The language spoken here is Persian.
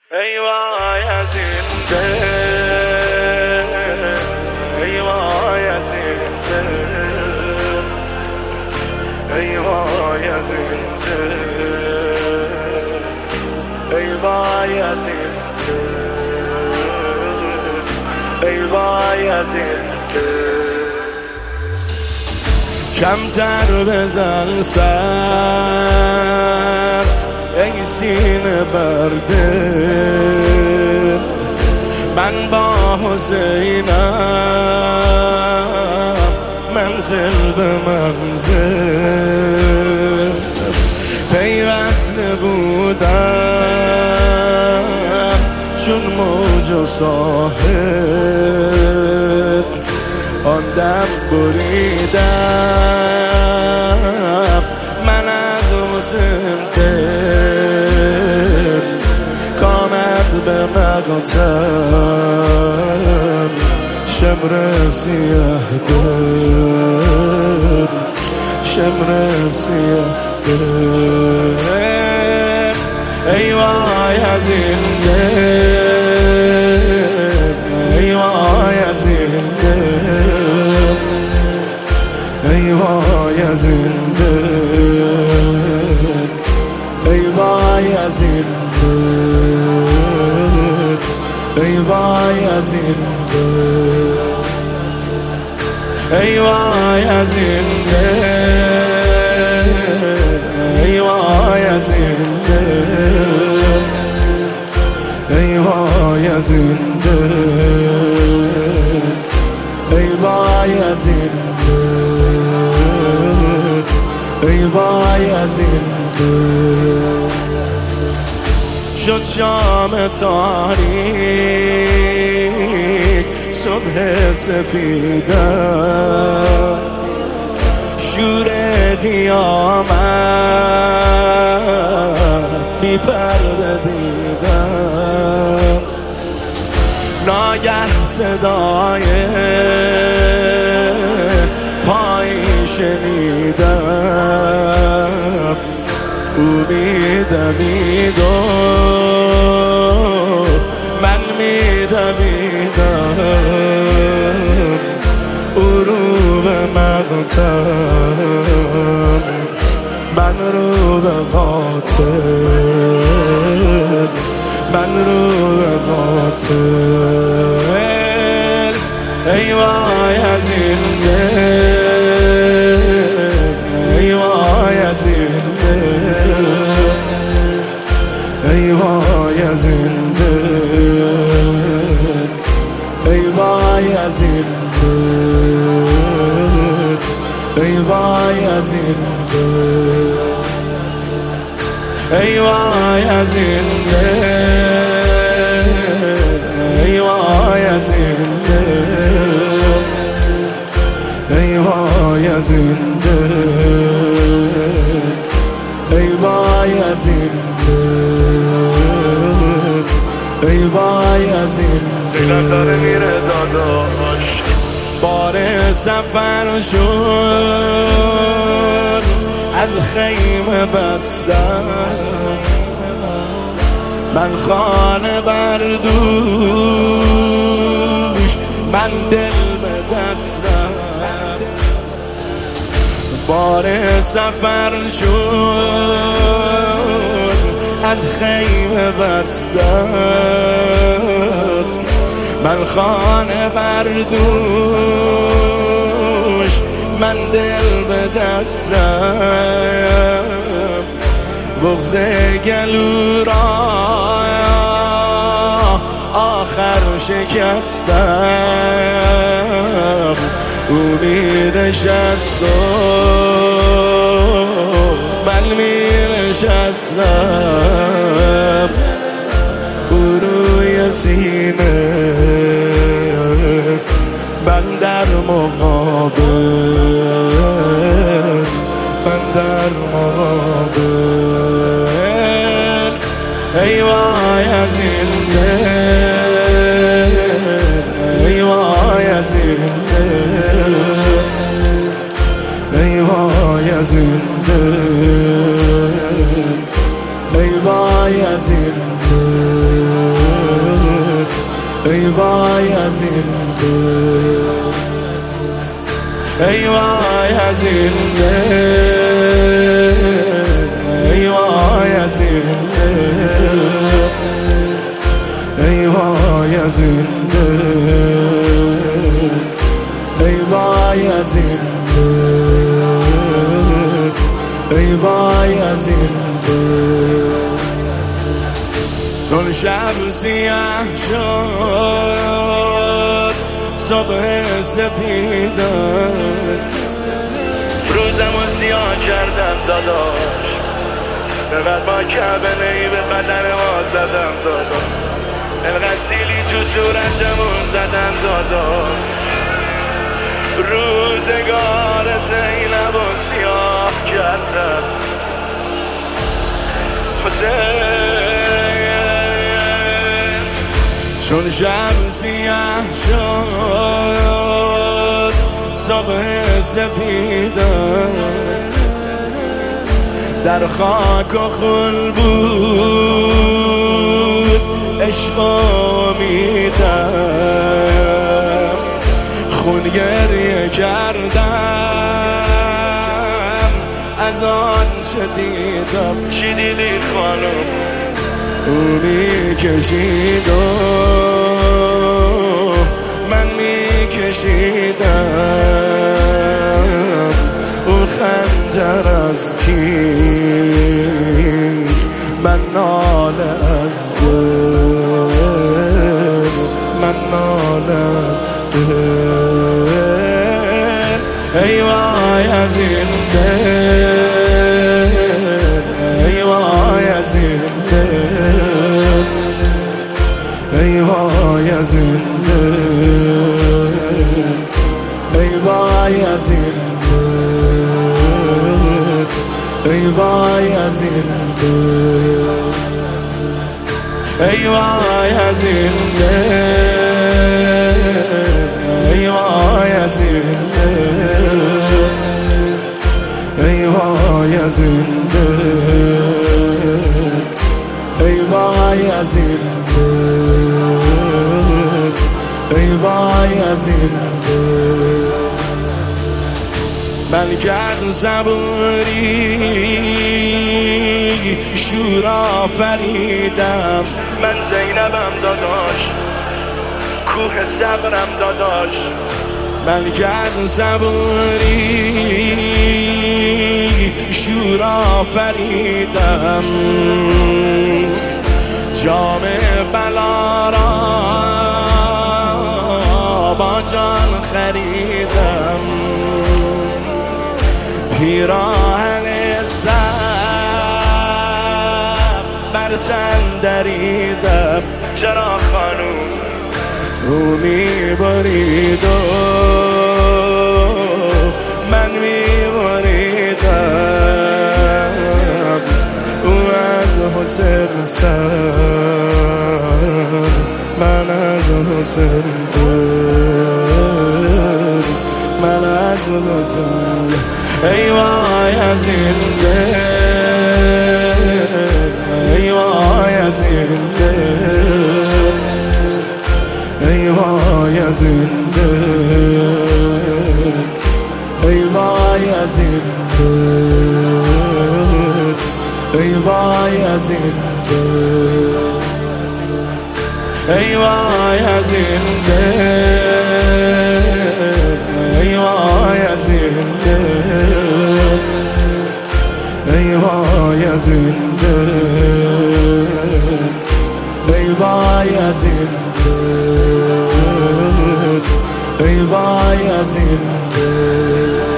ای وای از این دل، ای وای از این دل، ای وای از این دل، ای وای از این دل، ای وای از این دل. کمتر بزن سر ای سینه برده، من با حسینم منزل به منزل پیوسته بودم چون موج و ساحل، آن دم بریدم من از حسین دل، کامد به مقتل شمر سیاه دل، شمر سیاه دل. ای وای از این دل، ای وای از این دل، ای وای از این دل، ای وای از این دل، ای وای از این دل، ای وای از این دل، ای وای از این دل، ای وای از این دل، ای وای از این دل، ای وای از این دل. شد شام تاریک صبح سپیدم، شور قیامت بی پرده دیدم، ناگه صدای پایی شنیدم، او میدمید و من میدمیدم، او رو به مقتل من رو به قاتل، من رو به قاتل. ای وای از این دل، ای وای از این دل، ای وای از این دل، ای وای از این دل، ای وای از این دل، ای وای از این دل، ای وای از این دل، ای وای از این دل، ای وای از این دل، ای وای از این دل. داره میره داداش، بار سفر شد از خیمه بستم، من خانه بردوش من دل به دستم، بار سفر شد از خیمه بستم، من خانه بردوش من دل به دستم، بغض گلو را آخر شکستم، او می نشست و من می نشستم، او روی سینه من در مقابل، من در مقابل. ای وای از این دل، ای وای از این دل، ای وای از این دل، ای وای از این دل، ای وای از این دل، ای وای از این دل، ای وای از این دل، ای وای از این دل، ای وای از این دل، ای وای از این دل. چون شب سیاه شد صبح سپیدم، روزمو سیاه کردم داداش، ببر با کبنه‌ای به بدن ما زدم داداش، انقدر سیلی تو صورتمون زدم داداش، روزگار زینبو سیاه کردم حسین. چون شب سیاه شد صبح سپیدم، در خاک و خون بود عشق و امیدم، خون گریه کردم از آن چه دیدم. چی دیدی خانم؟ او میکشید و من میکشیدم، او خنجر از کین من ناله از دل، من ناله از دل، ای وای از این دل، ای وای از این دل، ای وای از این دل، ای وای از این دل، ای وای از این دل، ای وای از این دل، ای وای از این دل، ای وای از این دل، ای وای از این دل، ای وای از این دل. من که از صبوری شور آفریدم، من زینبم داداش، کوه صبرم داداش، من که از صبوری شور آفریدم، جام بلا را با جان خریدم، پیراهن سب بر تن دریدم. چرا خانوم؟ او میبرید و من میبریدم، او از حسین سر، من از حسین دل، من از حسین. ای وای از این دل، ای وای از این دل، ای وای از این دل، ای وای از این دل، ای وای از این دل، ای وای از این دل، ای وای از این دل، ای وای از این دل، ای وای از این دل، ای وای از این دل.